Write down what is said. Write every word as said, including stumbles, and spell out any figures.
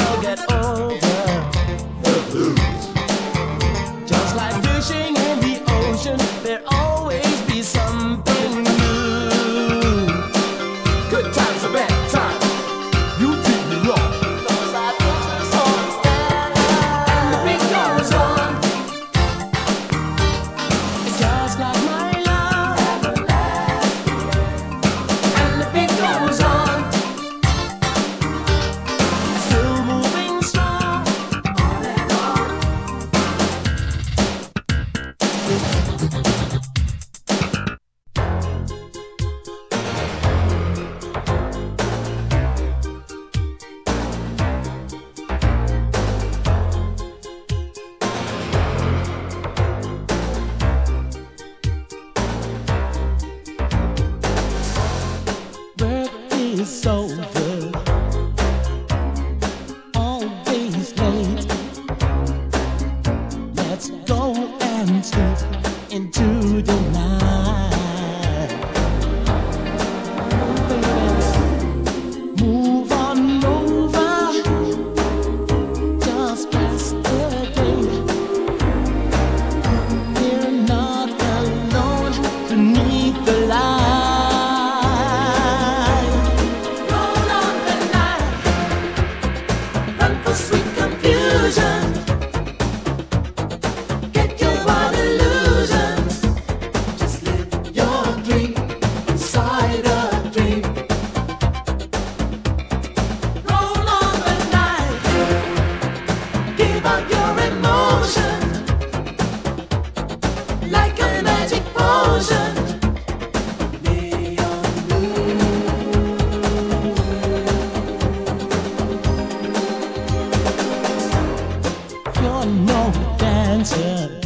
they'll get over the blues. Just like fishing in the ocean, there'll always be something new. Good times are bad times, you did me wrong. Those are pictures on stand, and the beat goes on. Just like my love, and the beat goes on. Still moving strong, on and on. Work is over, always late. Let's go and sleep into the night. Move on over, just pass the day. We're not alone beneath the light. Roll on the night, run for sweet confusion. Get your wild illusions. Just live your dream inside a dream. Roll on the night, give out your emotion like a magic potion. Neon blue. You're no dancer,